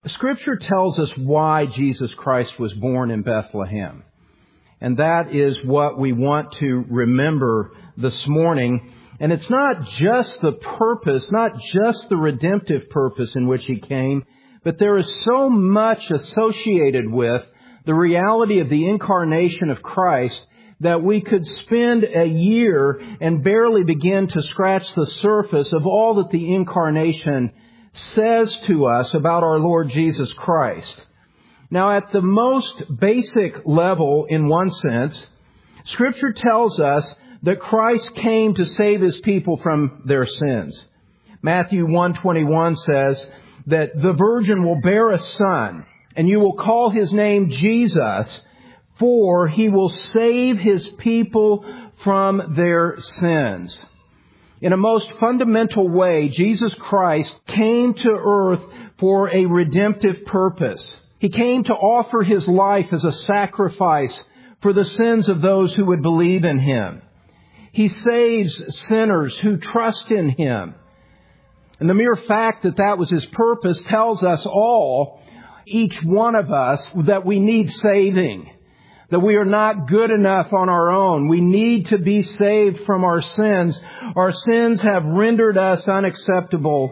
Scripture tells us why Jesus Christ was born in Bethlehem. And that is what we want to remember this morning. And it's not just the purpose, not just the redemptive purpose in which He came, but there is so much associated with the reality of the incarnation of Christ that we could spend a year and barely begin to scratch the surface of all that the incarnation says to us about our Lord Jesus Christ. Now, at the most basic level, in one sense, Scripture tells us that Christ came to save His people from their sins. Matthew 1:21 says that the virgin will bear a son, and you will call His name Jesus, for He will save His people from their sins. In a most fundamental way, Jesus Christ came to earth for a redemptive purpose. He came to offer His life as a sacrifice for the sins of those who would believe in Him. He saves sinners who trust in Him. And the mere fact that that was His purpose tells us all, each one of us, that we need saving. That we are not good enough on our own. We need to be saved from our sins. Our sins have rendered us unacceptable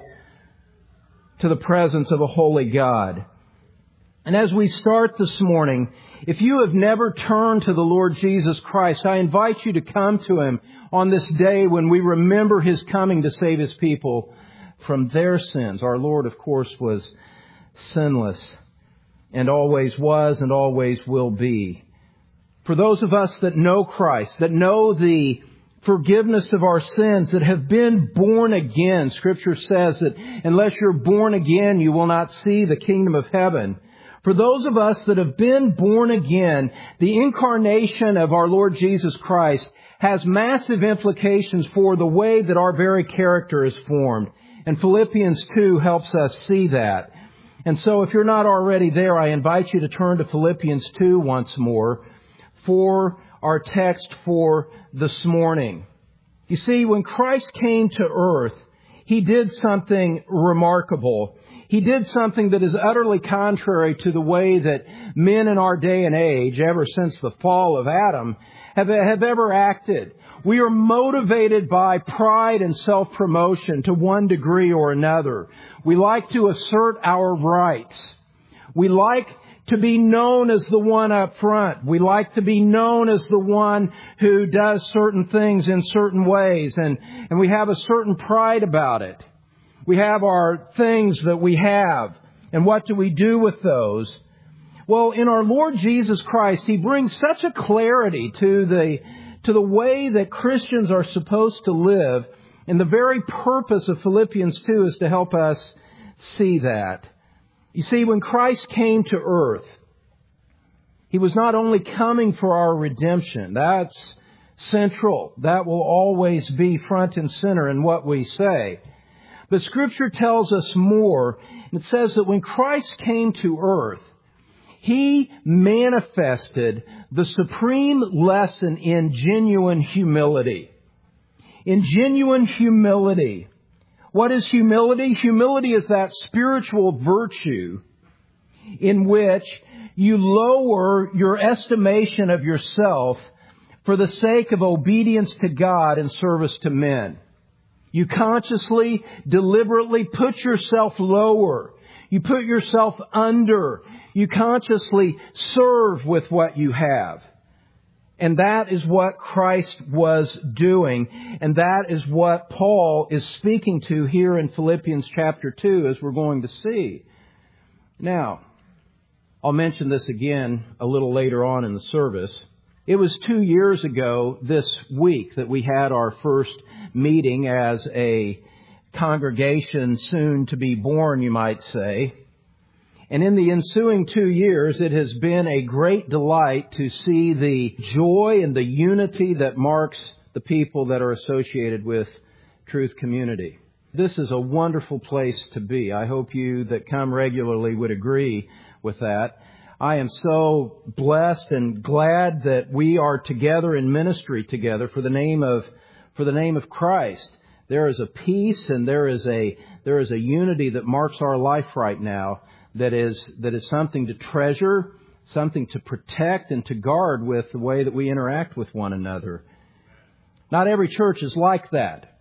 to the presence of a holy God. And as we start this morning, if you have never turned to the Lord Jesus Christ, I invite you to come to Him on this day when we remember His coming to save His people from their sins. Our Lord, of course, was sinless and always was and always will be. For those of us that know Christ, that know the forgiveness of our sins, that have been born again, Scripture says that unless you're born again, you will not see the kingdom of heaven. For those of us that have been born again, the incarnation of our Lord Jesus Christ has massive implications for the way that our very character is formed. And Philippians 2 helps us see that. And so if you're not already there, I invite you to turn to Philippians 2 once more for our text for this morning. You see, when Christ came to earth, He did something remarkable. He did something that is utterly contrary to the way that men in our day and age, ever since the fall of Adam, have ever acted. We are motivated by pride and self-promotion to one degree or another. We like to assert our rights. We like to be known as the one up front. We like to be known as the one who does certain things in certain ways, and we have a certain pride about it. We have our things that we have, and what do we do with those? Well, in our Lord Jesus Christ, He brings such a clarity to the way that Christians are supposed to live, and the very purpose of Philippians 2 is to help us see that. You see, when Christ came to earth, He was not only coming for our redemption. That's central. That will always be front and center in what we say. But Scripture tells us more. It says that when Christ came to earth, He manifested the supreme lesson in genuine humility. In genuine humility. What is humility? Humility is that spiritual virtue in which you lower your estimation of yourself for the sake of obedience to God and service to men. You consciously, deliberately put yourself lower. You put yourself under. You consciously serve with what you have. And that is what Christ was doing. And that is what Paul is speaking to here in Philippians chapter 2, as we're going to see. Now, I'll mention this again a little later on in the service. It was 2 years ago this week that we had our first meeting as a congregation soon to be born, you might say. And in the ensuing 2 years, it has been a great delight to see the joy and the unity that marks the people that are associated with Truth Community. This is a wonderful place to be. I hope you that come regularly would agree with that. I am so blessed and glad that we are together in ministry together for the name of Christ. There is a peace and there is a unity that marks our life right now that is something to treasure, something to protect and to guard with the way that we interact with one another. Not every church is like that.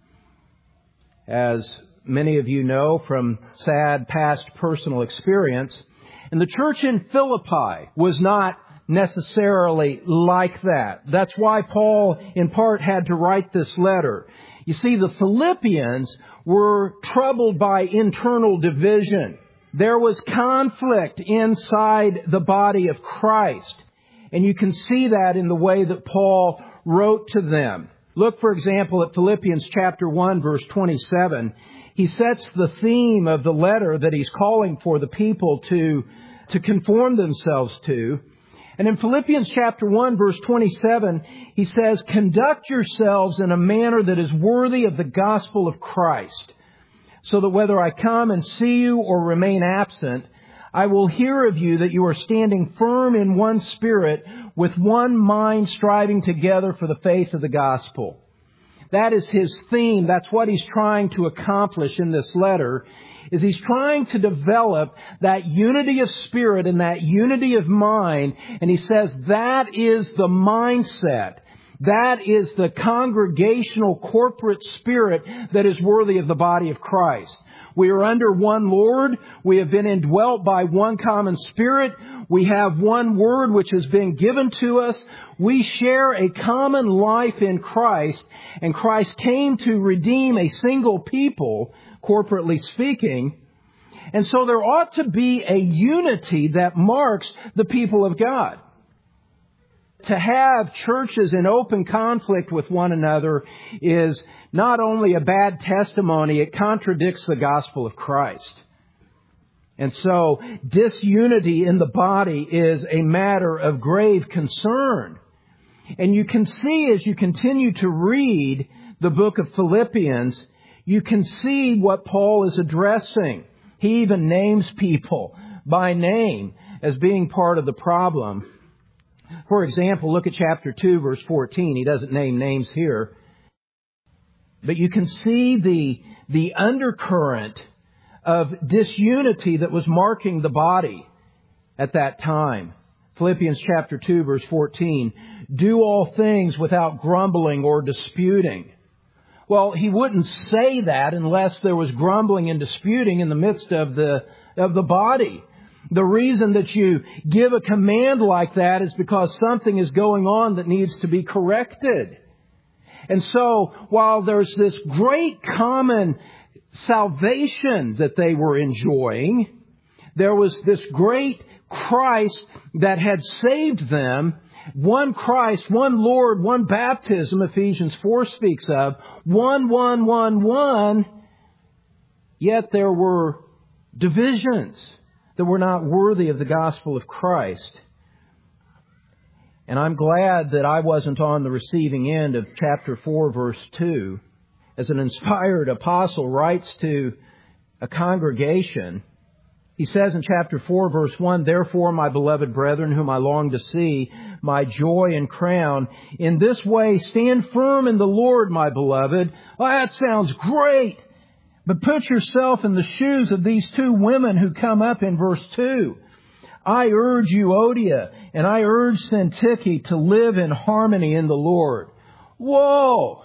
As many of you know from sad past personal experience, and the church in Philippi was not necessarily like that. That's why Paul, in part, had to write this letter. You see, the Philippians were troubled by internal division. There was conflict inside the body of Christ. And you can see that in the way that Paul wrote to them. Look, for example, at Philippians chapter 1, verse 27. He sets the theme of the letter that he's calling for the people to conform themselves to. And in Philippians chapter 1, verse 27, he says, "Conduct yourselves in a manner that is worthy of the gospel of Christ, so that whether I come and see you or remain absent, I will hear of you that you are standing firm in one spirit, with one mind striving together for the faith of the gospel." That is his theme. That's what he's trying to accomplish in this letter, is he's trying to develop that unity of spirit and that unity of mind. And he says that is the mindset. That is the congregational corporate spirit that is worthy of the body of Christ. We are under one Lord. We have been indwelt by one common Spirit. We have one Word which has been given to us. We share a common life in Christ, and Christ came to redeem a single people, corporately speaking. And so there ought to be a unity that marks the people of God. To have churches in open conflict with one another is not only a bad testimony, it contradicts the gospel of Christ. And so disunity in the body is a matter of grave concern. And you can see as you continue to read the book of Philippians, you can see what Paul is addressing. He even names people by name as being part of the problem. For example, look at chapter 2, verse 14. He doesn't name names here. But you can see the undercurrent of disunity that was marking the body at that time. Philippians chapter 2, verse 14. "Do all things without grumbling or disputing." Well, he wouldn't say that unless there was grumbling and disputing in the midst of the body. The reason that you give a command like that is because something is going on that needs to be corrected. And so, while there's this great common salvation that they were enjoying, there was this great Christ that had saved them. One Christ, one Lord, one baptism, Ephesians 4 speaks of. One. Yet there were divisions that were not worthy of the gospel of Christ. And I'm glad that I wasn't on the receiving end of chapter 4, verse 2. As an inspired apostle writes to a congregation, he says in chapter 4, verse 1, "Therefore, my beloved brethren, whom I long to see, my joy and crown, in this way stand firm in the Lord, my beloved." Well, that sounds great. But put yourself in the shoes of these two women who come up in verse 2. "I urge Euodia and I urge Syntyche to live in harmony in the Lord." Whoa!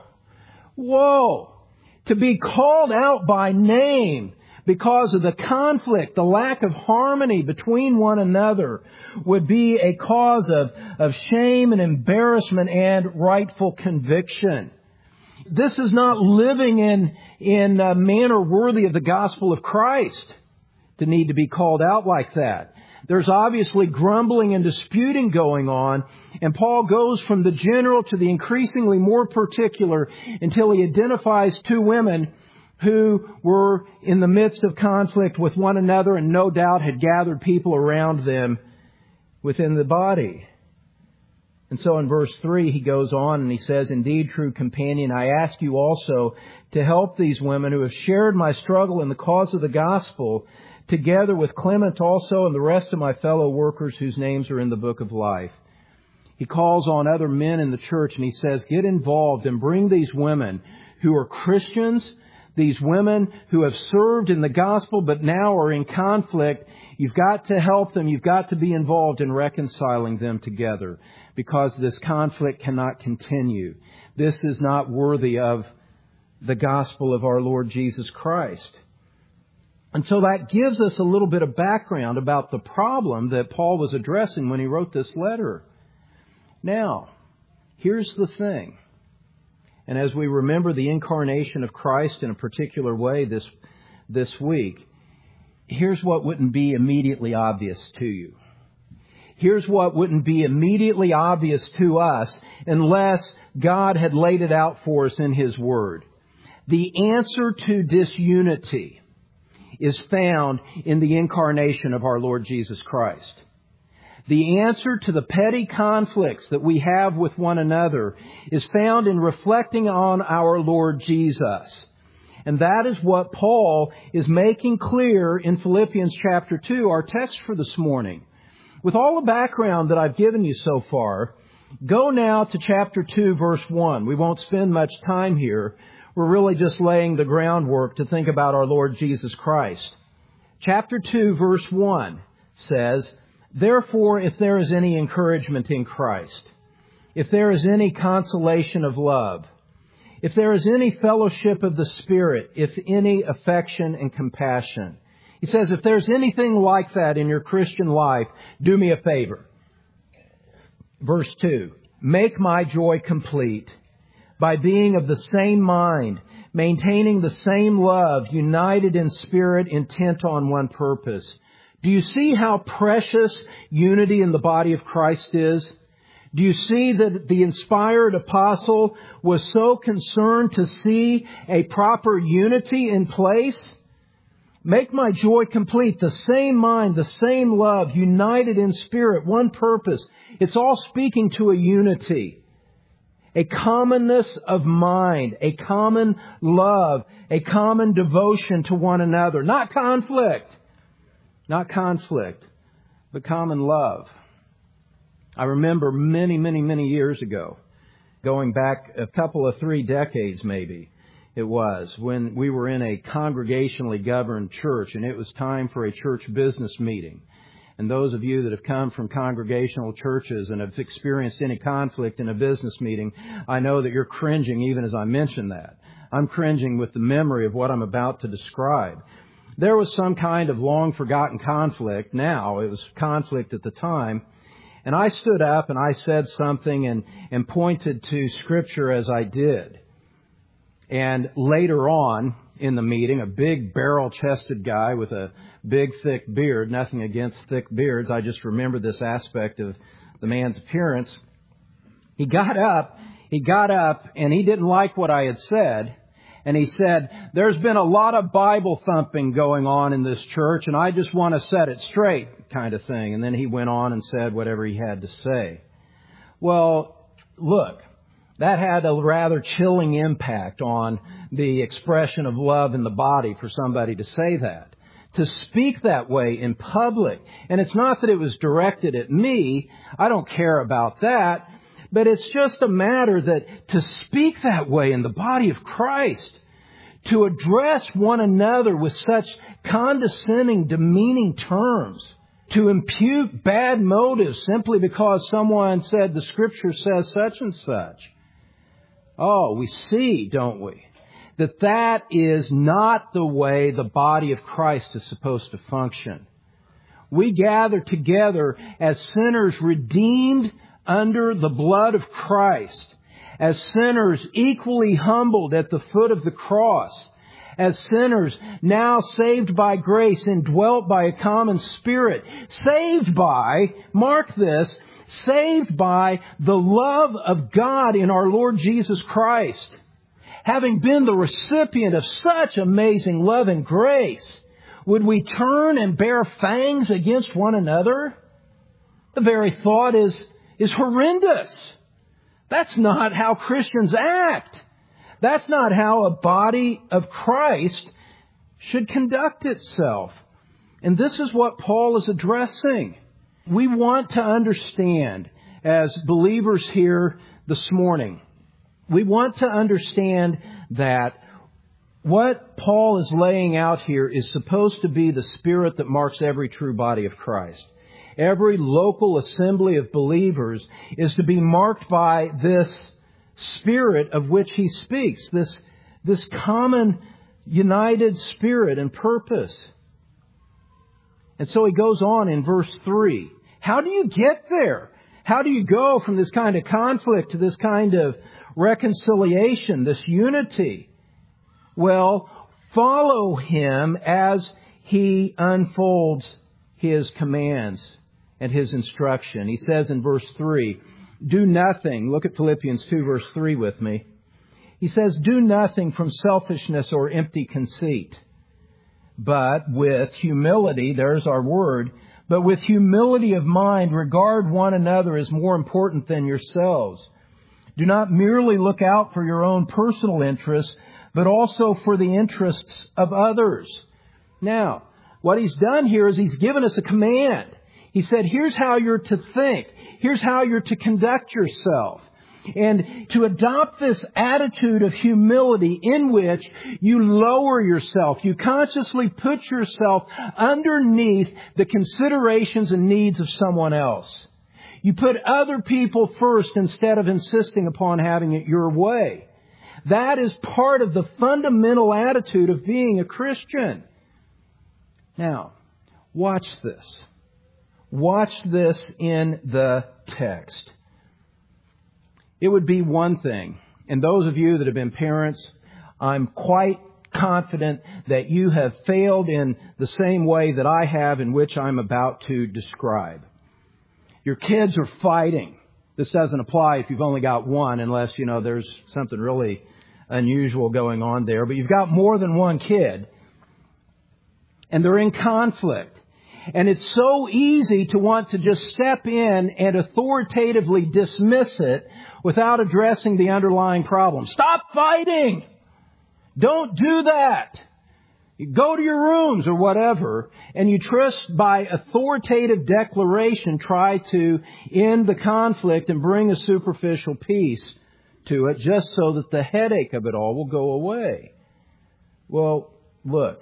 To be called out by name because of the conflict, the lack of harmony between one another would be a cause of shame and embarrassment and rightful conviction. This is not living in a manner worthy of the gospel of Christ to need to be called out like that. There's obviously grumbling and disputing going on, and Paul goes from the general to the increasingly more particular until he identifies two women who were in the midst of conflict with one another and no doubt had gathered people around them within the body. And so in verse 3, he goes on and he says, "Indeed, true companion, I ask you also to help these women who have shared my struggle in the cause of the gospel, together with Clement also and the rest of my fellow workers whose names are in the book of life." He calls on other men in the church and he says, get involved and bring these women who are Christians, these women who have served in the gospel but now are in conflict, You've got to help them. You've got to be involved in reconciling them together, because this conflict cannot continue. This is not worthy of the gospel of our Lord Jesus Christ. And so that gives us a little bit of background about the problem that Paul was addressing when he wrote this letter. Now, here's the thing. And as we remember the incarnation of Christ in a particular way this week, here's what wouldn't be immediately obvious to you. Here's what wouldn't be immediately obvious to us unless God had laid it out for us in His Word. The answer to disunity is found in the incarnation of our Lord Jesus Christ. The answer to the petty conflicts that we have with one another is found in reflecting on our Lord Jesus. And that is what Paul is making clear in Philippians chapter 2, our text for this morning. With all the background that I've given you so far, go now to chapter 2, verse 1. We won't spend much time here. We're really just laying the groundwork to think about our Lord Jesus Christ. Chapter 2, verse 1 says, "Therefore, if there is any encouragement in Christ, if there is any consolation of love, if there is any fellowship of the Spirit, if any affection and compassion." He says, if there's anything like that in your Christian life, do me a favor. Verse 2, "Make my joy complete by being of the same mind, maintaining the same love, united in spirit, intent on one purpose." Do you see how precious unity in the body of Christ is? Do you see that the inspired apostle was so concerned to see a proper unity in place? Make my joy complete, the same mind, the same love, united in spirit, one purpose. It's all speaking to a unity, a commonness of mind, a common love, a common devotion to one another. Not conflict, but common love. I remember many years ago, going back a couple of 3 decades maybe, it was, when we were in a congregationally governed church and it was time for a church business meeting. And those of you that have come from congregational churches and have experienced any conflict in a business meeting, I know that you're cringing even as I mention that. I'm cringing with the memory of what I'm about to describe. There was some kind of long-forgotten conflict. Now, it was conflict at the time. And I stood up and I said something and pointed to Scripture as I did. And later on in the meeting, a big barrel-chested guy with a big, thick beard, nothing against thick beards, I just remember this aspect of the man's appearance. He got up and he didn't like what I had said. And he said, "There's been a lot of Bible thumping going on in this church, and I just want to set it straight," kind of thing. And then he went on and said whatever he had to say. Well, look, that had a rather chilling impact on the expression of love in the body for somebody to say that. To speak that way in public. And it's not that it was directed at me. I don't care about that. But it's just a matter that to speak that way in the body of Christ, to address one another with such condescending, demeaning terms, to impute bad motives simply because someone said the Scripture says such and such. Oh, we see, don't we, that is not the way the body of Christ is supposed to function. We gather together as sinners redeemed under the blood of Christ, as sinners equally humbled at the foot of the cross, as sinners now saved by grace, indwelt by a common Spirit, saved by, mark this, saved by the love of God in our Lord Jesus Christ. Having been the recipient of such amazing love and grace, would we turn and bear fangs against one another? The very thought is horrendous. That's not how Christians act. That's not how a body of Christ should conduct itself. And this is what Paul is addressing. We want to understand, as believers here this morning, we want to understand that What Paul is laying out here is supposed to be the spirit that marks every true body of Christ. Every local assembly of believers is to be marked by this spirit of which he speaks, this common united spirit and purpose. And so he goes on in verse 3. How do you get there? How do you go from this kind of conflict to this kind of reconciliation, this unity? Well, follow him as he unfolds his commands and his instruction. He says in verse 3, do nothing. Look at Philippians 2 verse 3 with me. He says, do nothing from selfishness or empty conceit, but with humility, there's our word, but with humility of mind, regard one another as more important than yourselves. Do not merely look out for your own personal interests, but also for the interests of others. Now, what he's done here is he's given us a command. He said, here's how you're to think. Here's how you're to conduct yourself. And to adopt this attitude of humility in which you lower yourself, you consciously put yourself underneath the considerations and needs of someone else. You put other people first instead of insisting upon having it your way. That is part of the fundamental attitude of being a Christian. Now, watch this. Watch this in the text. It would be one thing, and those of you that have been parents, I'm quite confident that you have failed in the same way that I have, in which I'm about to describe. Your kids are fighting. This doesn't apply if you've only got one, unless, there's something really unusual going on there. But you've got more than one kid, and they're in conflict. And it's so easy to want to just step in and authoritatively dismiss it without addressing the underlying problem. Stop fighting! Don't do that! You go to your rooms or whatever, and you just by authoritative declaration try to end the conflict and bring a superficial peace to it, just so that the headache of it all will go away. Well, look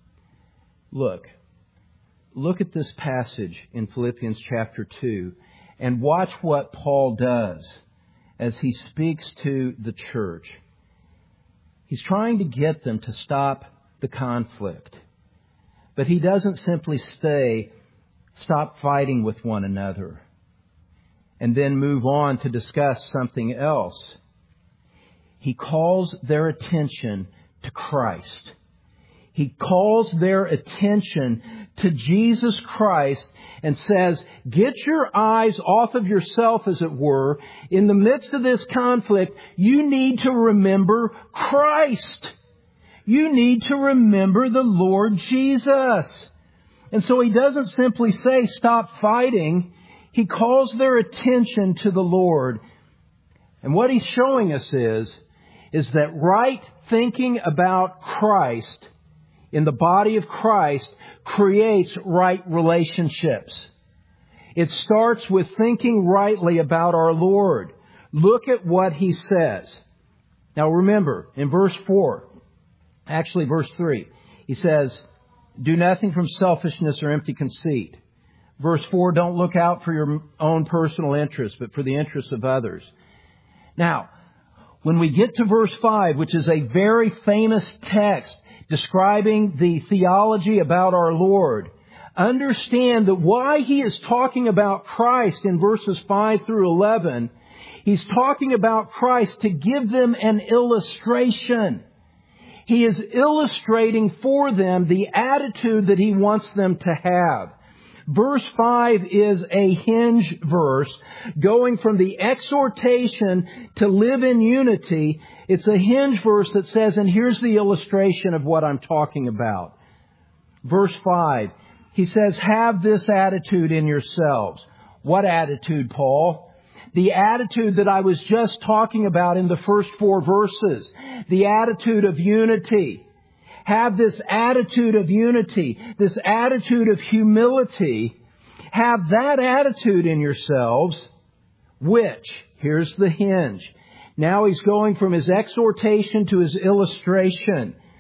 at this passage in Philippians chapter 2 and watch what Paul does as he speaks to the church. He's trying to get them to stop the conflict. But he doesn't simply stop fighting with one another and then move on to discuss something else. He calls their attention to Christ. He calls their attention to Jesus Christ and says, get your eyes off of yourself, as it were. In the midst of this conflict, you need to remember Christ. You need to remember the Lord Jesus. And so he doesn't simply say, stop fighting. He calls their attention to the Lord. And what he's showing us is that right thinking about Christ in the body of Christ creates right relationships. It starts with thinking rightly about our Lord. Look at what he says. Now remember, in verse 3, he says, do nothing from selfishness or empty conceit. Verse 4, don't look out for your own personal interests, but for the interests of others. Now, when we get to verse 5, which is a very famous text describing the theology about our Lord, understand that why he is talking about Christ in verses 5 through 11, he's talking about Christ to give them an illustration. He is illustrating for them the attitude that he wants them to have. Verse 5 is a hinge verse going from the exhortation to live in unity. It's a hinge verse that says, and here's the illustration of what I'm talking about. Verse 5, he says, have this attitude in yourselves. What attitude, Paul? The attitude that I was just talking about in the first 4 verses. The attitude of unity. Have this attitude of unity, this attitude of humility. Have that attitude in yourselves, which, here's the hinge. Now he's going from his exhortation to his illustration.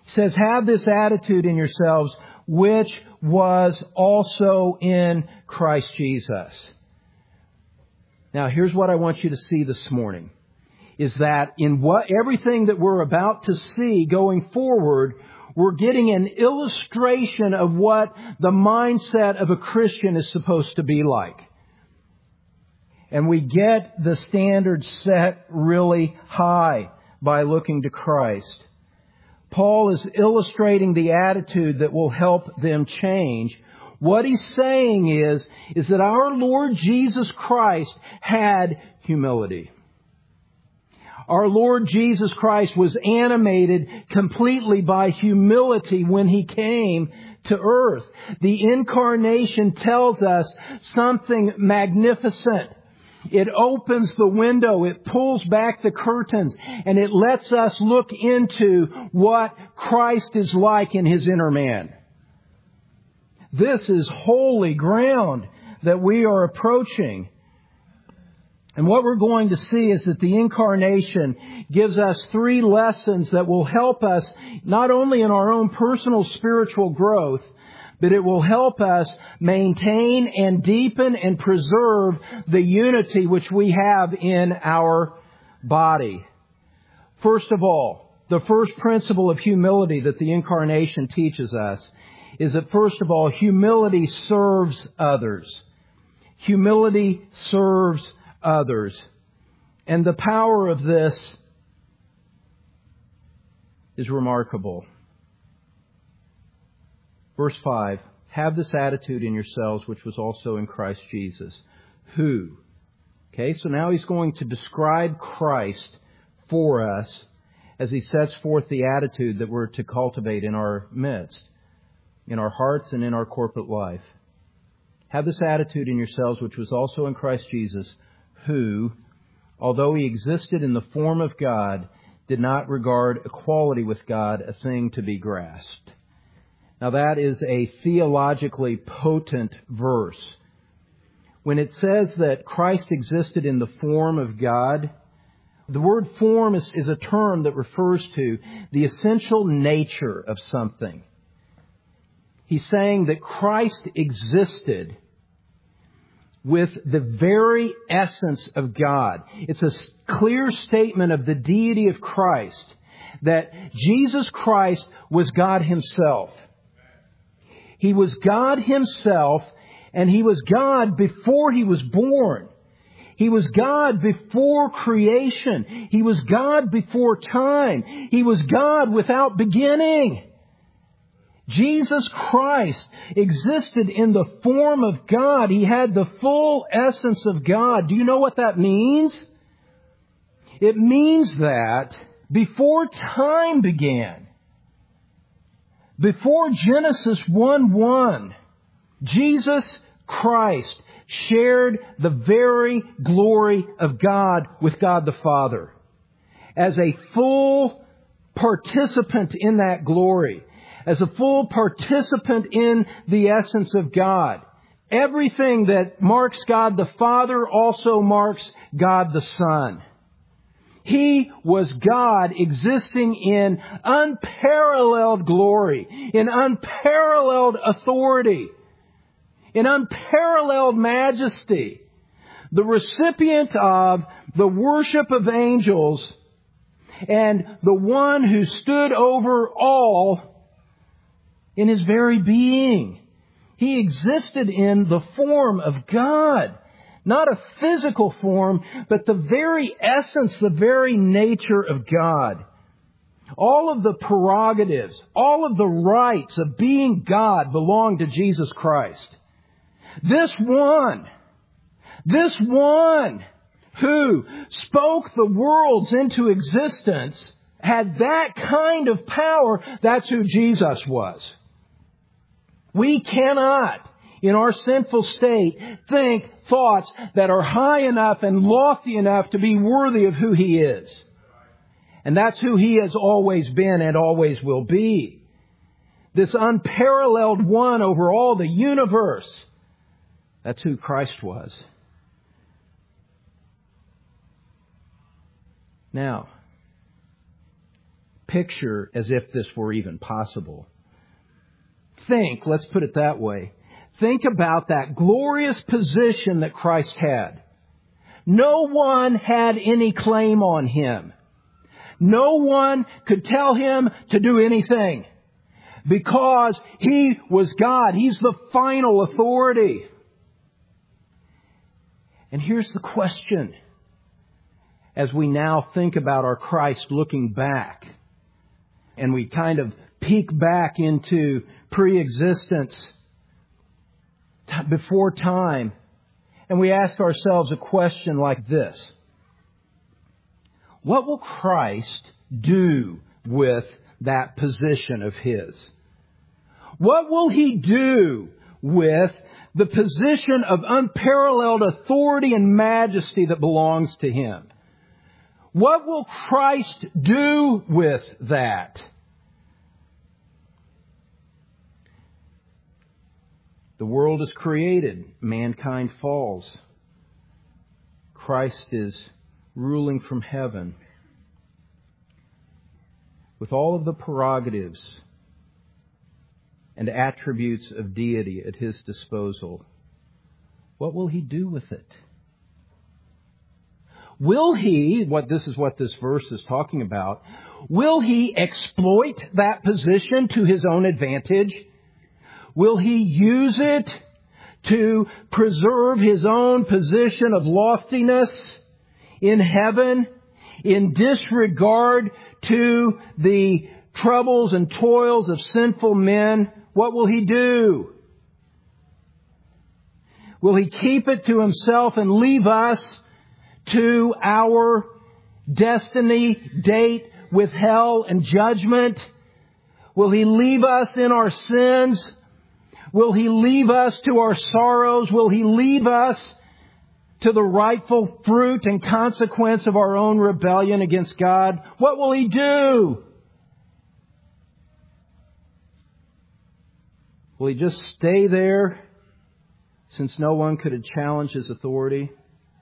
He says, have this attitude in yourselves, which was also in Christ Jesus. Now, here's what I want you to see this morning, is that in everything that we're about to see going forward, we're getting an illustration of what the mindset of a Christian is supposed to be like. And we get the standard set really high by looking to Christ. Paul is illustrating the attitude that will help them change. What he's saying is that our Lord Jesus Christ had humility. Our Lord Jesus Christ was animated completely by humility when He came to earth. The incarnation tells us something magnificent. It opens the window, it pulls back the curtains, and it lets us look into what Christ is like in His inner man. This is holy ground that we are approaching. And what we're going to see is that the incarnation gives us 3 lessons that will help us not only in our own personal spiritual growth, but it will help us maintain and deepen and preserve the unity which we have in our body. First of all, the first principle of humility that the incarnation teaches us is that, first of all, humility serves others. Humility serves others. And the power of this is remarkable. Verse 5, have this attitude in yourselves, which was also in Christ Jesus. Who? Okay, so now he's going to describe Christ for us as he sets forth the attitude that we're to cultivate in our midst, in our hearts and in our corporate life. Have this attitude in yourselves, which was also in Christ Jesus, who, although He existed in the form of God, did not regard equality with God a thing to be grasped. Now that is a theologically potent verse. When it says that Christ existed in the form of God, the word form is a term that refers to the essential nature of something. He's saying that Christ existed with the very essence of God. It's a clear statement of the deity of Christ, that Jesus Christ was God Himself. He was God Himself, and He was God before He was born. He was God before creation. He was God before time. He was God without beginning. Jesus Christ existed in the form of God. He had the full essence of God. Do you know what that means? It means that before time began, before Genesis 1:1, Jesus Christ shared the very glory of God with God the Father. As a full participant in that glory, as a full participant in the essence of God. Everything that marks God the Father also marks God the Son. He was God existing in unparalleled glory, in unparalleled authority, in unparalleled majesty, the recipient of the worship of angels, and the one who stood over all in His very being. He existed in the form of God. Not a physical form, but the very essence, the very nature of God. All of the prerogatives, all of the rights of being God belong to Jesus Christ. This one who spoke the worlds into existence had that kind of power. That's who Jesus was. We cannot, in our sinful state, think thoughts that are high enough and lofty enough to be worthy of who He is. And that's who He has always been and always will be. This unparalleled one over all the universe. That's who Christ was. Now, picture as if this were even possible. Let's put it that way. Think about that glorious position that Christ had. No one had any claim on Him. No one could tell Him to do anything because He was God. He's the final authority. And here's the question. As we now think about our Christ looking back, and we kind of peek back into pre-existence before time, and we ask ourselves a question like this. What will Christ do with that position of His? What will He do with the position of unparalleled authority and majesty that belongs to Him? What will Christ do with that? The world is created. Mankind falls. Christ is ruling from heaven with all of the prerogatives and attributes of deity at His disposal. What will He do with it? Will He, this is what this verse is talking about, will He exploit that position to His own advantage? Will He use it to preserve His own position of loftiness in heaven in disregard to the troubles and toils of sinful men? What will He do? Will He keep it to Himself and leave us to our destiny, date with hell and judgment? Will He leave us in our sins? Will He leave us to our sorrows? Will He leave us to the rightful fruit and consequence of our own rebellion against God? What will He do? Will He just stay there since no one could have challenged His authority?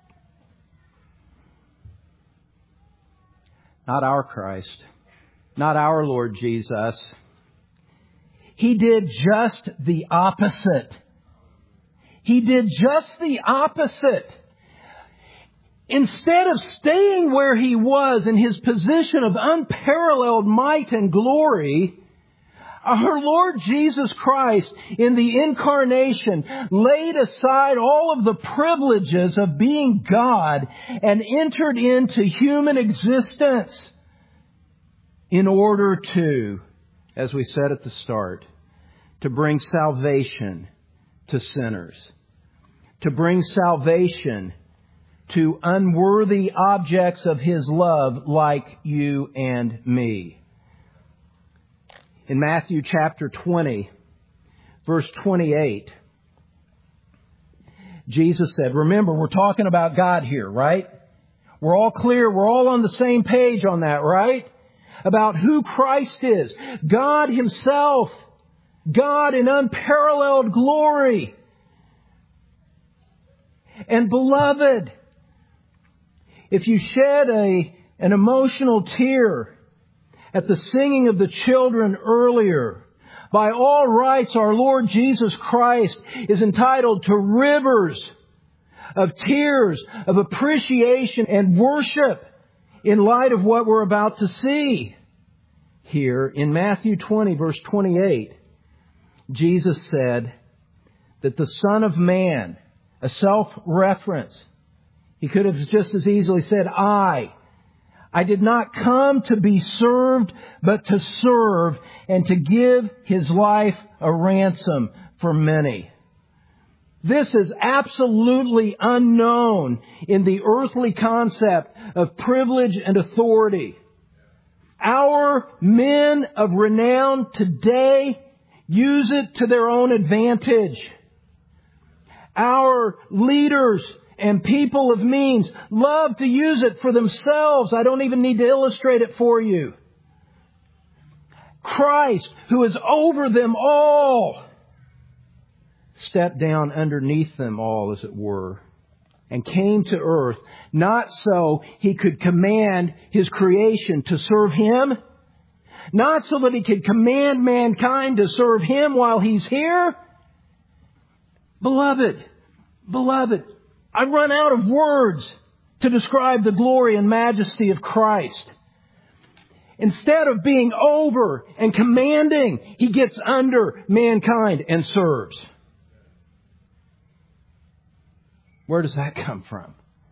Not our Christ. Not our Lord Jesus. He did just the opposite. He did just the opposite. Instead of staying where He was in His position of unparalleled might and glory, our Lord Jesus Christ in the incarnation laid aside all of the privileges of being God and entered into human existence in order to, as we said at the start, to bring salvation to sinners, to bring salvation to unworthy objects of His love like you and me. In Matthew chapter 20, verse 28, Jesus said, remember, we're talking about God here, right? We're all clear. We're all on the same page on that, right? About who Christ is. God Himself. God in unparalleled glory. And beloved, if you shed an emotional tear at the singing of the children earlier, by all rights our Lord Jesus Christ is entitled to rivers of tears, of appreciation and worship in light of what we're about to see. Here in Matthew 20 verse 28, Jesus said that the Son of Man, a self-reference, He could have just as easily said, I did not come to be served, but to serve and to give His life a ransom for many. This is absolutely unknown in the earthly concept of privilege and authority. Our men of renown today use it to their own advantage. Our leaders and people of means love to use it for themselves. I don't even need to illustrate it for you. Christ, who is over them all, stepped down underneath them all, as it were, and came to earth, not so He could command His creation to serve Him, Not so that He could command mankind to serve Him while He's here. Beloved, I run out of words to describe the glory and majesty of Christ. Instead of being over and commanding, He gets under mankind and serves. Where does that come from?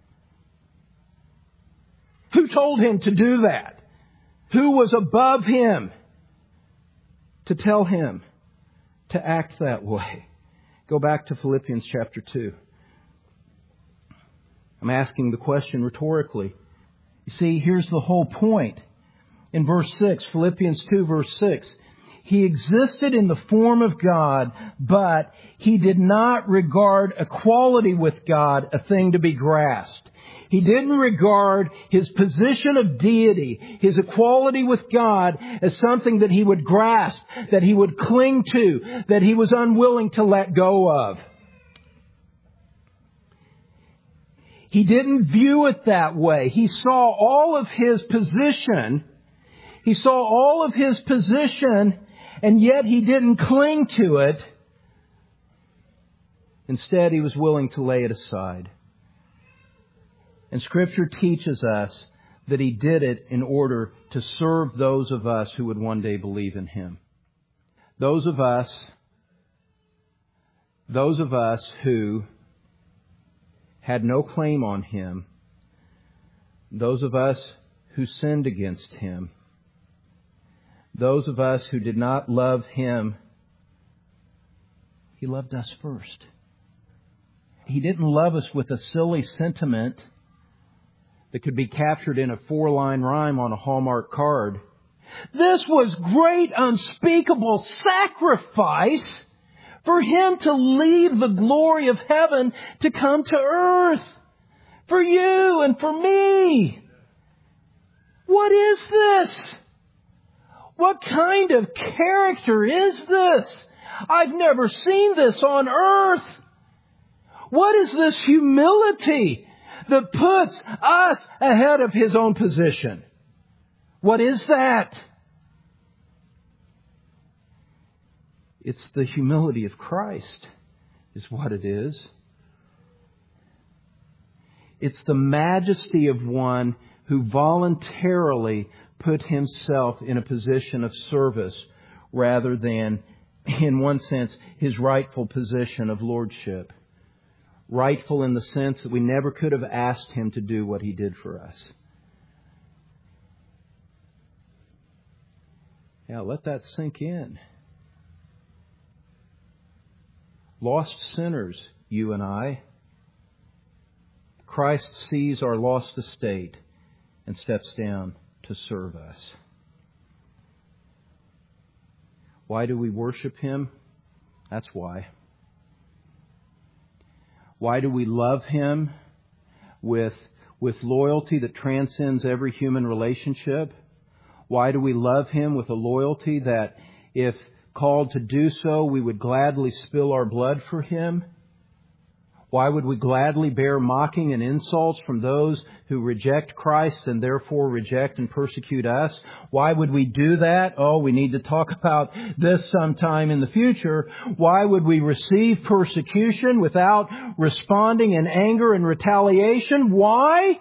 Who told Him to do that? Who was above Him to tell Him to act that way? Go back to Philippians chapter 2. I'm asking the question rhetorically. You see, here's the whole point. In verse 6, Philippians 2 verse 6, He existed in the form of God, but He did not regard equality with God a thing to be grasped. He didn't regard His position of deity, His equality with God, as something that He would grasp, that He would cling to, that He was unwilling to let go of. He didn't view it that way. He saw all of His position. He saw all of His position, and yet He didn't cling to it. Instead, He was willing to lay it aside. And Scripture teaches us that He did it in order to serve those of us who would one day believe in Him. Those of us who had no claim on Him. Those of us who sinned against Him. Those of us who did not love Him. He loved us first. He didn't love us with a silly sentiment that could be captured in a 4-line rhyme on a Hallmark card. This was great, unspeakable sacrifice for Him to leave the glory of heaven to come to earth. For you and for me. What is this? What kind of character is this? I've never seen this on earth. What is this humility that puts us ahead of His own position? What is that? It's the humility of Christ, is what it is. It's the majesty of one who voluntarily put himself in a position of service rather than, in one sense, his rightful position of lordship. Rightful in the sense that we never could have asked Him to do what He did for us. Yeah, let that sink in. Lost sinners, you and I. Christ sees our lost estate and steps down to serve us. Why do we worship Him? That's why. Why do we love Him with loyalty that transcends every human relationship? Why do we love Him with a loyalty that, if called to do so, we would gladly spill our blood for Him? Why would we gladly bear mocking and insults from those who reject Christ and therefore reject and persecute us? Why would we do that? Oh, we need to talk about this sometime in the future. Why would we receive persecution without responding in anger and retaliation? Why?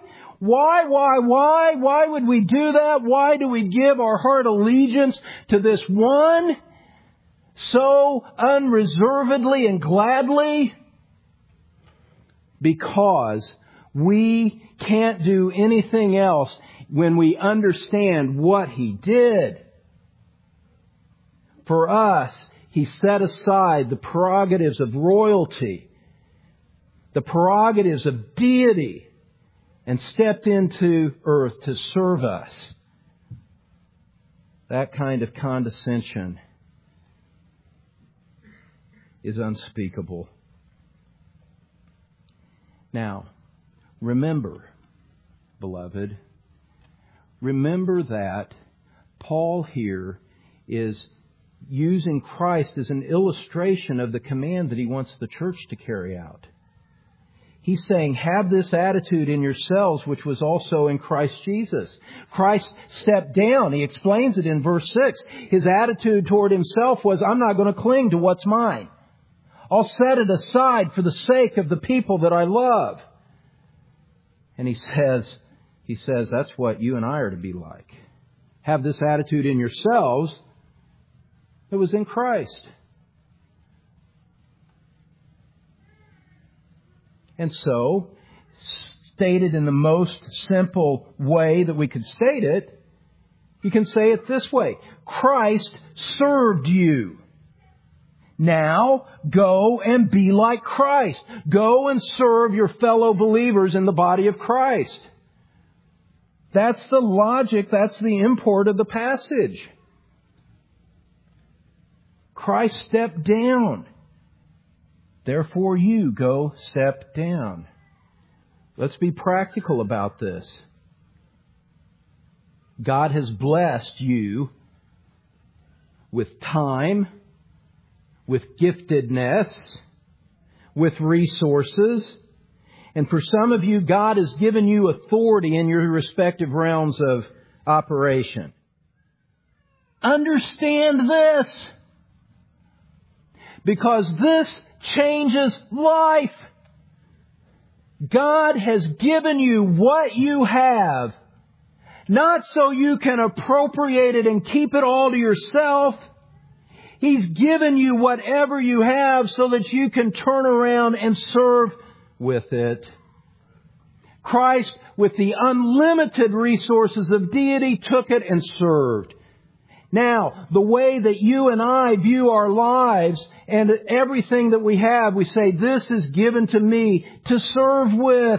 Why would we do that? Why do we give our heart allegiance to this one so unreservedly and gladly? Because we can't do anything else when we understand what He did. For us, He set aside the prerogatives of royalty, the prerogatives of deity, and stepped into earth to serve us. That kind of condescension is unspeakable. Now, remember, beloved, remember that Paul here is using Christ as an illustration of the command that he wants the church to carry out. He's saying, have this attitude in yourselves, which was also in Christ Jesus. Christ stepped down. He explains it in verse 6. His attitude toward Himself was, I'm not going to cling to what's mine. I'll set it aside for the sake of the people that I love. And He says, that's what you and I are to be like. Have this attitude in yourselves that was in Christ. And so, stated in the most simple way that we could state it, you can say it this way. Christ served you. Now, go and be like Christ. Go and serve your fellow believers in the body of Christ. That's the logic, that's the import of the passage. Christ stepped down. Therefore you go step down. Let's be practical about this. God has blessed you with time, with giftedness, with resources. And for some of you, God has given you authority in your respective realms of operation. Understand this, because this changes life. God has given you what you have, not so you can appropriate it and keep it all to yourself. He's given you whatever you have so that you can turn around and serve with it. Christ, with the unlimited resources of deity, took it and served. Now, the way that you and I view our lives and everything that we have, we say, this is given to me to serve with.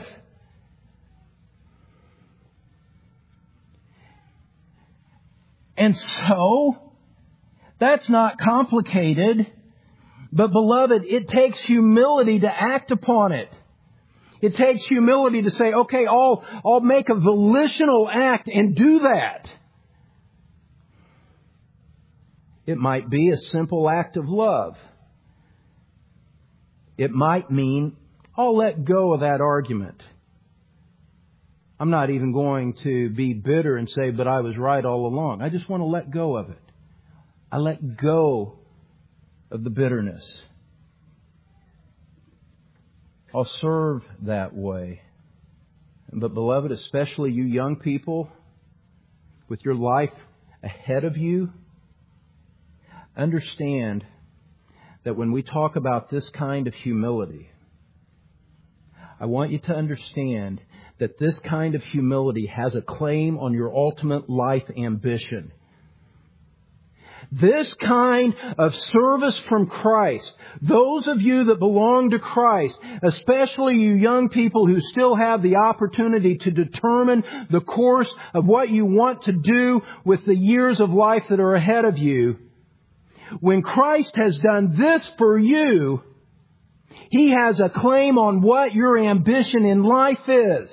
And so, that's not complicated. But beloved, it takes humility to act upon it. It takes humility to say, okay, I'll make a volitional act and do that. It might be a simple act of love. It might mean, I'll let go of that argument. I'm not even going to be bitter and say, but I was right all along. I just want to let go of it. I let go of the bitterness. I'll serve that way. But beloved, especially you young people, with your life ahead of you, understand that when we talk about this kind of humility, I want you to understand that this kind of humility has a claim on your ultimate life ambition. This kind of service from Christ, those of you that belong to Christ, especially you young people who still have the opportunity to determine the course of what you want to do with the years of life that are ahead of you, when Christ has done this for you, He has a claim on what your ambition in life is.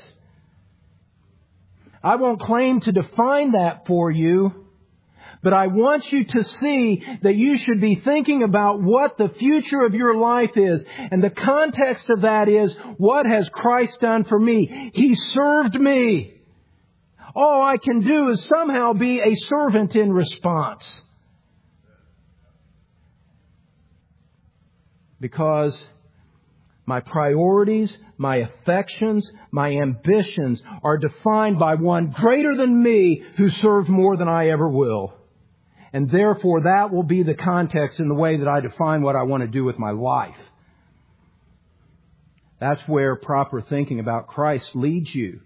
I won't claim to define that for you, but I want you to see that you should be thinking about what the future of your life is. And the context of that is, what has Christ done for me? He served me. All I can do is somehow be a servant in response. Because my priorities, my affections, my ambitions are defined by one greater than me who served more than I ever will. And therefore, that will be the context in the way that I define what I want to do with my life. That's where proper thinking about Christ leads you.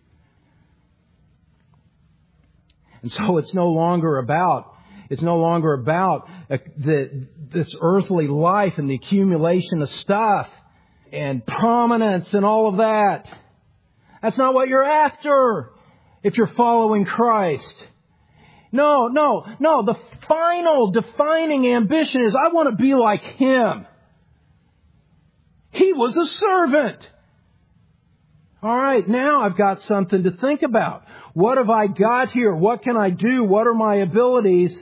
And so it's no longer about this earthly life and the accumulation of stuff and prominence and all of that. That's not what you're after if you're following Christ. No. The final defining ambition is, I want to be like Him. He was a servant. All right, now I've got something to think about. What have I got here? What can I do? What are my abilities?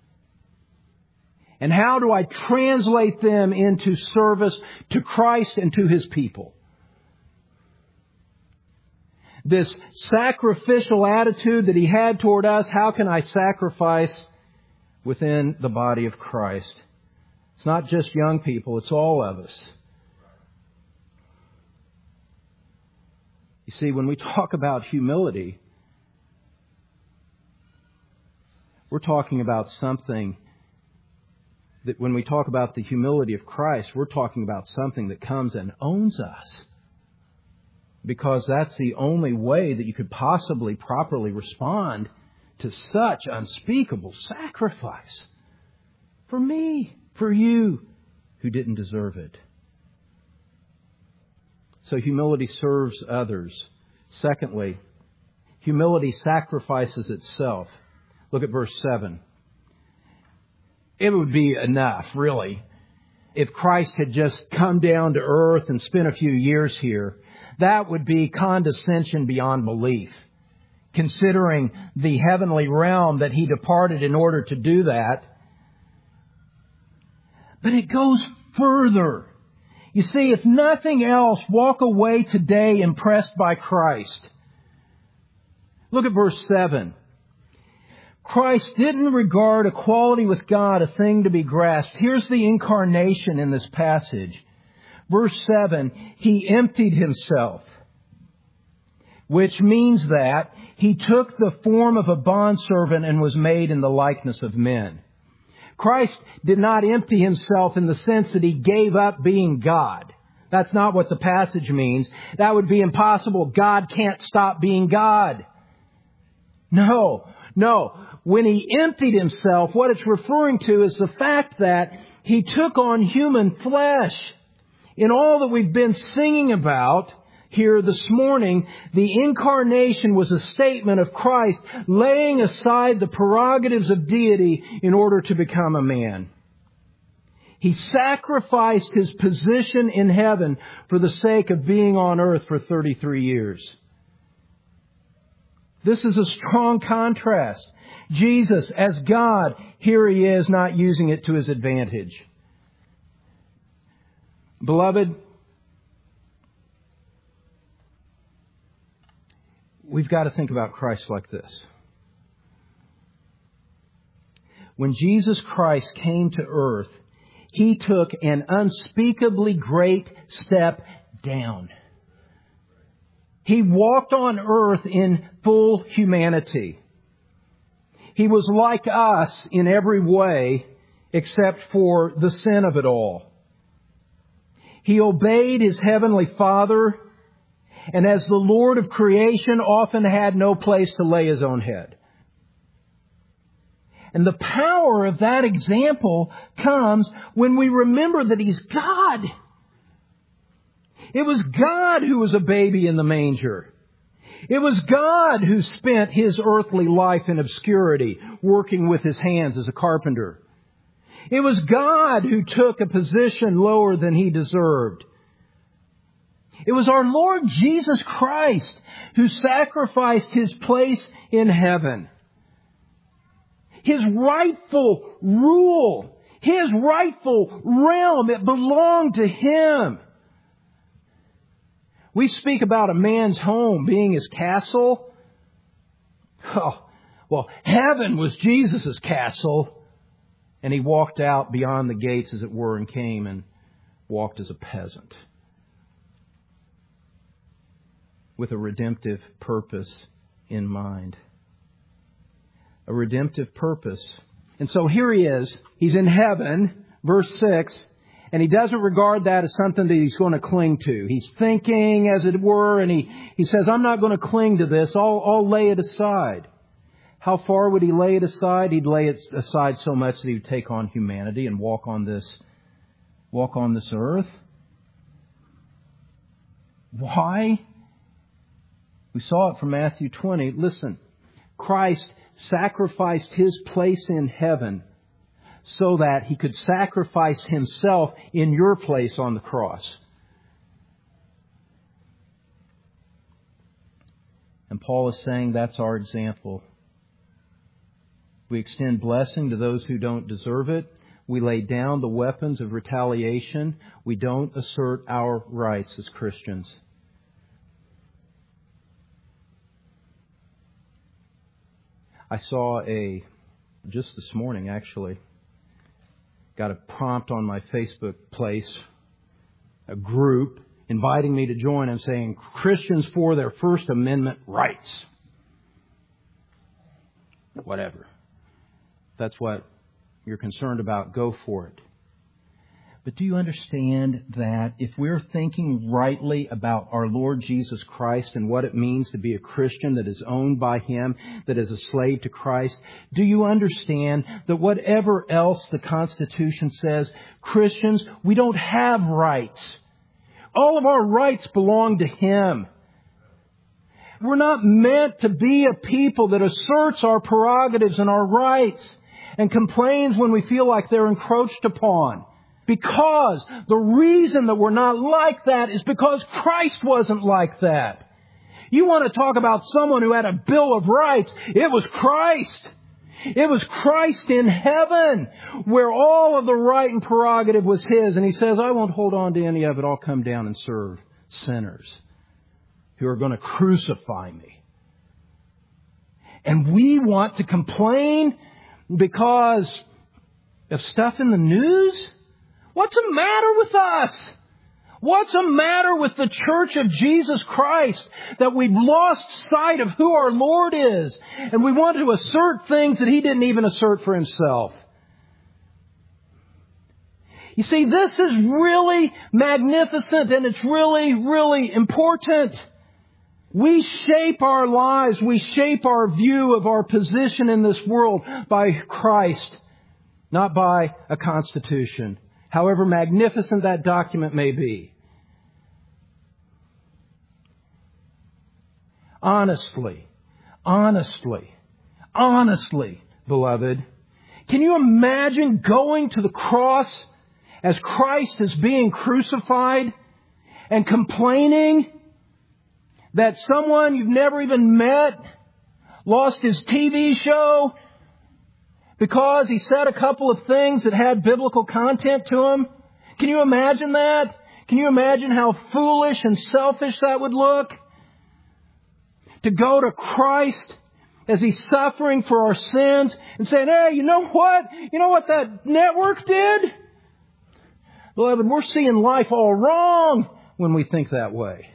And how do I translate them into service to Christ and to His people? this sacrificial attitude that He had toward us. How can I sacrifice within the body of Christ? It's not just young people, it's all of us. You see, when we talk about humility, we're talking about something that when we talk about the humility of Christ, we're talking about something that comes and owns us. Because that's the only way that you could possibly properly respond to such unspeakable sacrifice. For me, for you, who didn't deserve it. So humility serves others. Secondly, humility sacrifices itself. Look at verse 7. It would be enough, really, if Christ had just come down to earth and spent a few years here. That would be condescension beyond belief, considering the heavenly realm that He departed in order to do that. But it goes further. You see, if nothing else, walk away today impressed by Christ. Look at verse 7. Christ didn't regard equality with God a thing to be grasped. Here's the incarnation in this passage. Verse 7, He emptied Himself, which means that He took the form of a bondservant and was made in the likeness of men. Christ did not empty Himself in the sense that He gave up being God. That's not what the passage means. That would be impossible. God can't stop being God. No. When He emptied Himself, what it's referring to is the fact that He took on human flesh. In all that we've been singing about here this morning, the incarnation was a statement of Christ laying aside the prerogatives of deity in order to become a man. He sacrificed His position in heaven for the sake of being on earth for 33 years. This is a strong contrast. Jesus, as God, here He is not using it to His advantage. Beloved, we've got to think about Christ like this. When Jesus Christ came to earth, He took an unspeakably great step down. He walked on earth in full humanity. He was like us in every way except for the sin of it all. He obeyed His heavenly Father, and as the Lord of creation often had no place to lay His own head. And the power of that example comes when we remember that He's God. It was God who was a baby in the manger. It was God who spent His earthly life in obscurity, working with His hands as a carpenter. It was God who took a position lower than He deserved. It was our Lord Jesus Christ who sacrificed His place in heaven. His rightful rule, His rightful realm, it belonged to Him. We speak about a man's home being his castle. Oh, well, heaven was Jesus' castle. And He walked out beyond the gates, as it were, and came and walked as a peasant with a redemptive purpose in mind. A redemptive purpose. And so here He is. He's in heaven, verse 6, and He doesn't regard that as something that He's going to cling to. He's thinking, as it were, and He says, I'm not going to cling to this. I'll lay it aside. How far would He lay it aside? He'd lay it aside so much that He would take on humanity and walk on this earth. Why? We saw it from Matthew 20. Listen, Christ sacrificed His place in heaven so that He could sacrifice Himself in your place on the cross. And Paul is saying that's our example. We extend blessing to those who don't deserve it. We lay down the weapons of retaliation. We don't assert our rights as Christians. I saw just this morning actually, got a prompt on my Facebook place, a group inviting me to join. I'm saying Christians for their First Amendment rights. Whatever. If that's what you're concerned about, go for it. But do you understand that if we're thinking rightly about our Lord Jesus Christ and what it means to be a Christian that is owned by Him, that is a slave to Christ, do you understand that whatever else the Constitution says, Christians, we don't have rights. All of our rights belong to Him. We're not meant to be a people that asserts our prerogatives and our rights and complains when we feel like they're encroached upon. Because the reason that we're not like that is because Christ wasn't like that. You want to talk about someone who had a Bill of Rights? It was Christ. It was Christ in heaven where all of the right and prerogative was His. And He says, I won't hold on to any of it. I'll come down and serve sinners who are going to crucify me. And we want to complain because of stuff in the news? What's the matter with us? What's the matter with the Church of Jesus Christ that we've lost sight of who our Lord is and we want to assert things that He didn't even assert for Himself? You see, this is really magnificent and it's really, really important. We shape our lives, we shape our view of our position in this world by Christ, not by a constitution. However magnificent that document may be. Honestly, beloved, can you imagine going to the cross as Christ is being crucified and complaining that someone you've never even met lost his TV show because he said a couple of things that had biblical content to him? Can you imagine that? Can you imagine how foolish and selfish that would look? To go to Christ as He's suffering for our sins and saying, hey, you know what? You know what that network did? Beloved, we're seeing life all wrong when we think that way.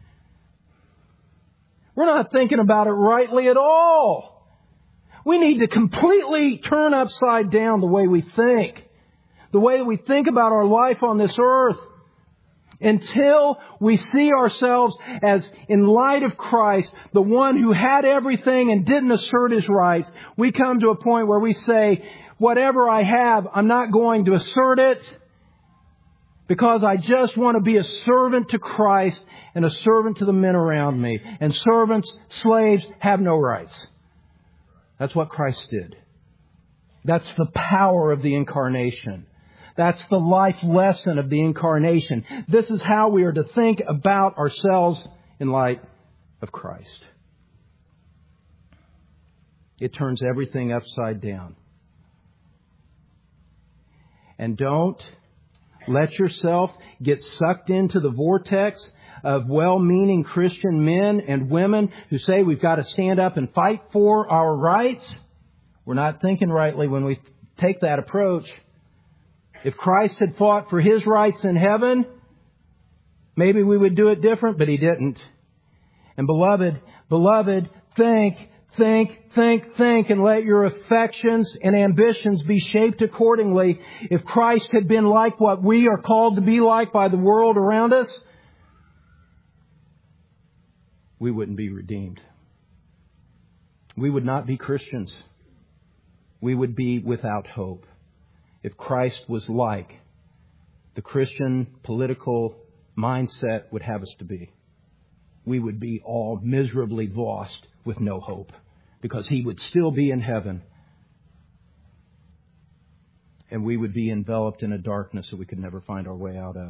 We're not thinking about it rightly at all. We need to completely turn upside down the way we think. The way we think about our life on this earth. Until we see ourselves as, in light of Christ, the one who had everything and didn't assert His rights, we come to a point where we say, whatever I have, I'm not going to assert it because I just want to be a servant to Christ and a servant to the men around me. And servants, slaves, have no rights. That's what Christ did. That's the power of the incarnation. That's the life lesson of the incarnation. This is how we are to think about ourselves in light of Christ. It turns everything upside down. And don't let yourself get sucked into the vortex of well-meaning Christian men and women who say we've got to stand up and fight for our rights. We're not thinking rightly when we take that approach. If Christ had fought for His rights in heaven, maybe we would do it different, but He didn't. And beloved, think, and let your affections and ambitions be shaped accordingly. If Christ had been like what we are called to be like by the world around us, we wouldn't be redeemed. We would not be Christians. We would be without hope. If Christ was like the Christian political mindset would have us to be, we would be all miserably lost with no hope because He would still be in heaven and we would be enveloped in a darkness that we could never find our way out of.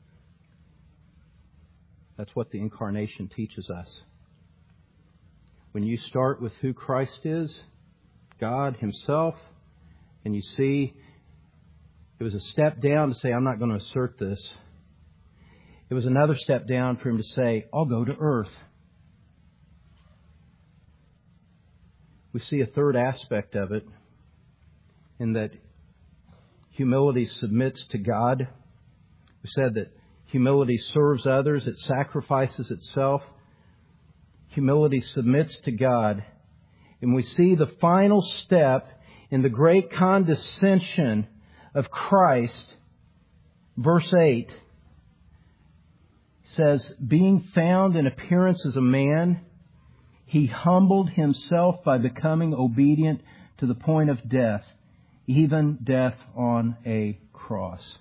That's what the incarnation teaches us. When you start with who Christ is, God Himself, and you see it was a step down to say, I'm not going to assert this. It was another step down for Him to say, I'll go to earth. We see a third aspect of it in that humility submits to God. We said that humility serves others. It sacrifices itself. Humility submits to God. And we see the final step in the great condescension of Christ. Verse 8 says, being found in appearance as a man, He humbled Himself by becoming obedient to the point of death, even death on a cross.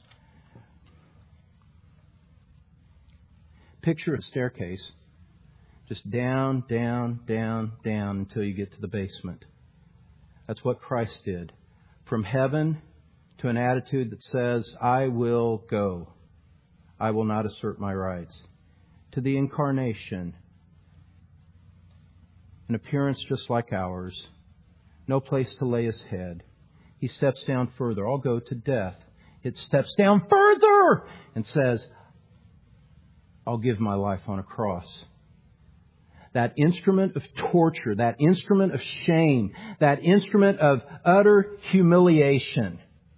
Picture a staircase. Just down, down, down, down until you get to the basement. That's what Christ did. From heaven to an attitude that says, I will go. I will not assert my rights. To the incarnation. An appearance just like ours. No place to lay His head. He steps down further. I'll go to death. It steps down further and says, I'll give my life on a cross. That instrument of torture, that instrument of shame, that instrument of utter humiliation.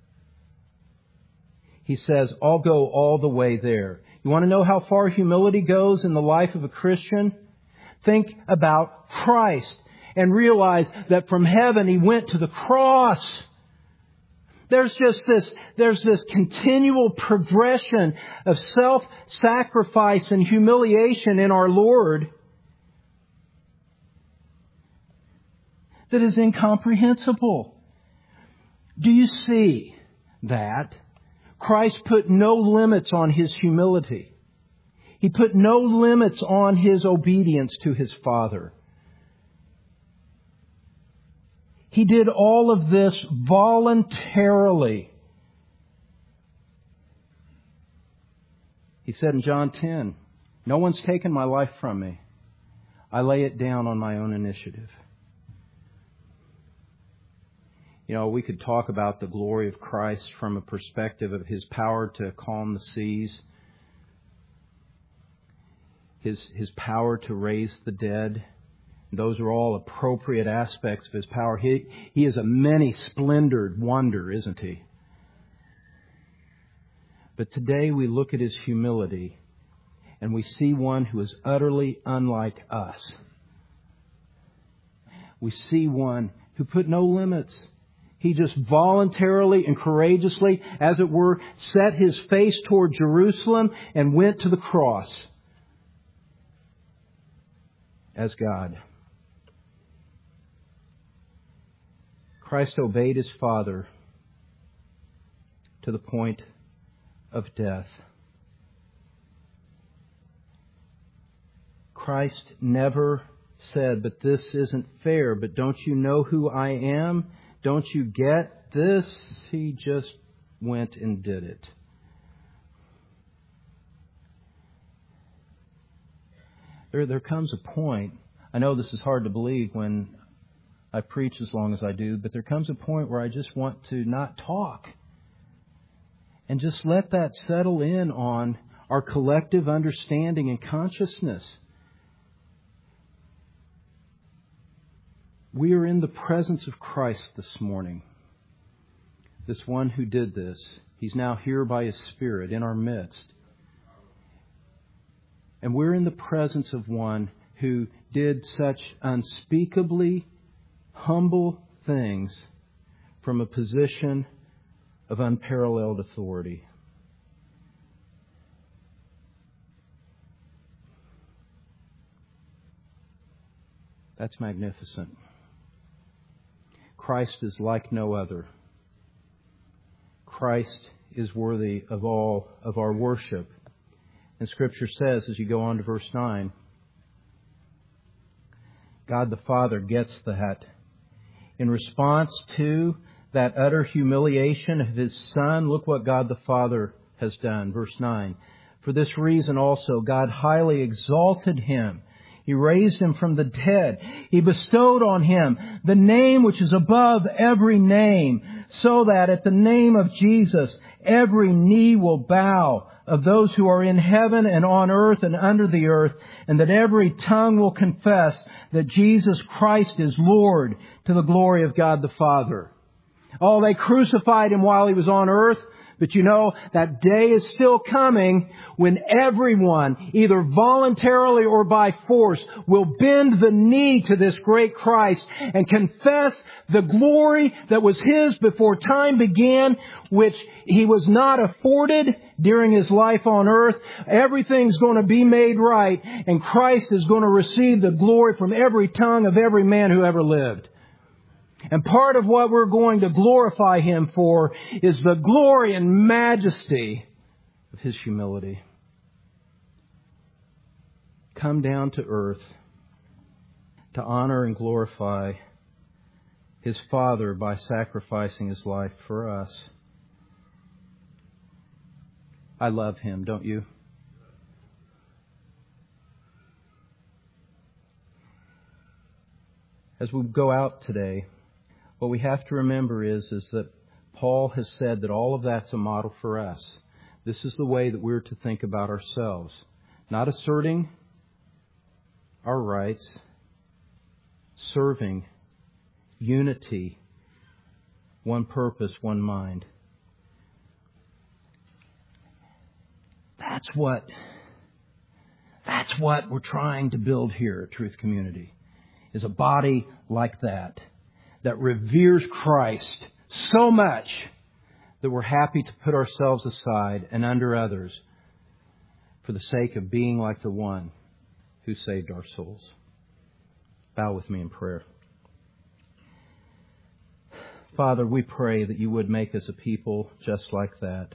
He says, I'll go all the way there. You want to know how far humility goes in the life of a Christian? Think about Christ and realize that from heaven He went to the cross. There's this continual progression of self-sacrifice and humiliation in our Lord that is incomprehensible. Do you see that? Christ put no limits on His humility. He put no limits on His obedience to His Father. He did all of this voluntarily. He said in John 10, no one's taken my life from me. I lay it down on my own initiative. You know, we could talk about the glory of Christ from a perspective of His power to calm the seas, His power to raise the dead. Those are all appropriate aspects of His power. He is a many-splendored wonder, isn't He? But today we look at His humility and we see one who is utterly unlike us. We see one who put no limits. He just voluntarily and courageously, as it were, set His face toward Jerusalem and went to the cross as God. Christ obeyed His Father to the point of death. Christ never said, but this isn't fair, but don't you know who I am? Don't you get this? He just went and did it. There comes a point, I know this is hard to believe when I preach as long as I do, but there comes a point where I just want to not talk and just let that settle in on our collective understanding and consciousness. We are in the presence of Christ this morning. This one who did this. He's now here by His Spirit in our midst. And we're in the presence of one who did such unspeakably humble things from a position of unparalleled authority. That's magnificent. Christ is like no other. Christ is worthy of all of our worship. And Scripture says, as you go on to verse 9, God the Father gets that. In response to that utter humiliation of His Son, look what God the Father has done. Verse 9, for this reason also God highly exalted Him. He raised Him from the dead. He bestowed on Him the name which is above every name, so that at the name of Jesus every knee will bow of those who are in heaven and on earth and under the earth, and that every tongue will confess that Jesus Christ is Lord, to the glory of God the Father. Oh, they crucified Him while He was on earth. But you know, that day is still coming when everyone, either voluntarily or by force, will bend the knee to this great Christ and confess the glory that was His before time began, which He was not afforded during His life on earth. Everything's going to be made right, and Christ is going to receive the glory from every tongue of every man who ever lived. And part of what we're going to glorify Him for is the glory and majesty of His humility. Come down to earth to honor and glorify His Father by sacrificing His life for us. I love Him, don't you? As we go out today, what we have to remember is that Paul has said that all of that's a model for us. This is the way that we're to think about ourselves. Not asserting our rights, serving, unity, one purpose, one mind. That's what we're trying to build here at Truth Community, is a body like that reveres Christ so much that we're happy to put ourselves aside and under others for the sake of being like the one who saved our souls. Bow with me in prayer. Father, we pray that You would make us a people just like that.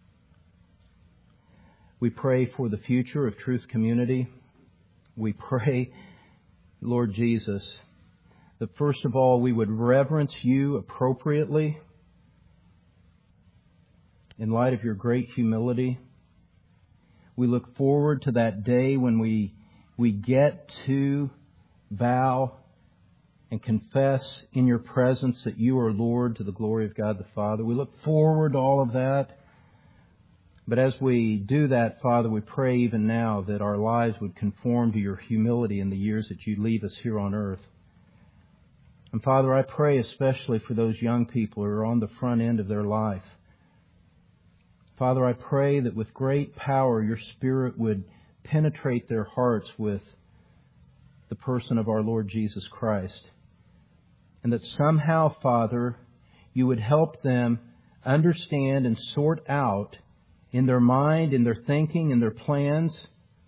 We pray for the future of Truth Community. We pray, Lord Jesus, that first of all we would reverence You appropriately in light of Your great humility. We look forward to that day when we get to vow and confess in Your presence that You are Lord, to the glory of God the Father. We look forward to all of that. But as we do that, Father, we pray even now that our lives would conform to Your humility in the years that You leave us here on earth. And Father, I pray especially for those young people who are on the front end of their life. Father, I pray that with great power Your Spirit would penetrate their hearts with the person of our Lord Jesus Christ. And that somehow, Father, You would help them understand and sort out in their mind, in their thinking, in their plans,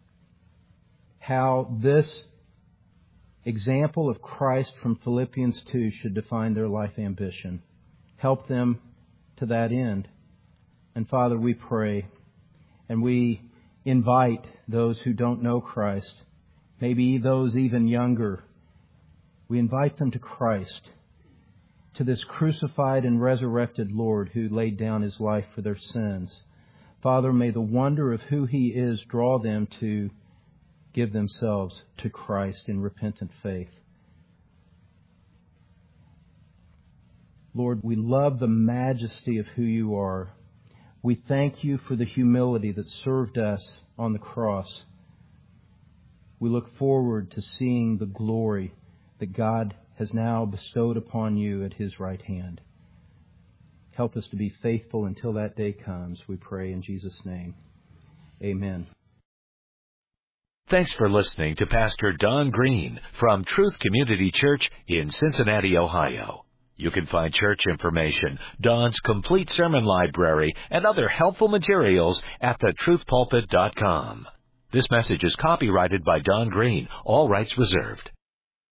how this example of Christ from Philippians 2 should define their life ambition. Help them to that end. And Father, we pray and we invite those who don't know Christ, maybe those even younger, we invite them to Christ, to this crucified and resurrected Lord who laid down His life for their sins. Father, may the wonder of who He is draw them to give themselves to Christ in repentant faith. Lord, we love the majesty of who You are. We thank You for the humility that served us on the cross. We look forward to seeing the glory that God has now bestowed upon You at His right hand. Help us to be faithful until that day comes, we pray in Jesus' name. Amen. Thanks for listening to Pastor Don Green from Truth Community Church in Cincinnati, Ohio. You can find church information, Don's complete sermon library, and other helpful materials at thetruthpulpit.com. This message is copyrighted by Don Green, all rights reserved.